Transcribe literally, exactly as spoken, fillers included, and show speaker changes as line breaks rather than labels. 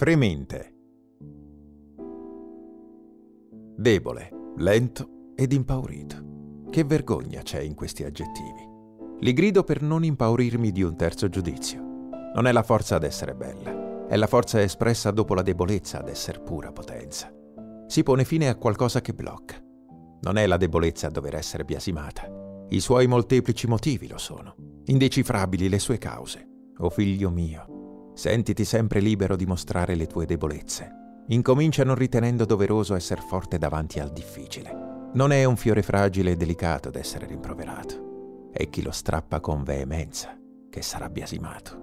Fremente. Debole, lento ed impaurito. Che vergogna c'è in questi aggettivi. Li grido per non impaurirmi di un terzo giudizio. Non è la forza ad essere bella, è la forza espressa dopo la debolezza ad essere pura potenza. Si pone fine a qualcosa che blocca. Non è la debolezza a dover essere biasimata. I suoi molteplici motivi lo sono, indecifrabili le sue cause. O figlio mio, sentiti sempre libero di mostrare le tue debolezze. Incomincia non ritenendo doveroso essere forte davanti al difficile. Non è un fiore fragile e delicato d'essere rimproverato. È chi lo strappa con veemenza che sarà biasimato.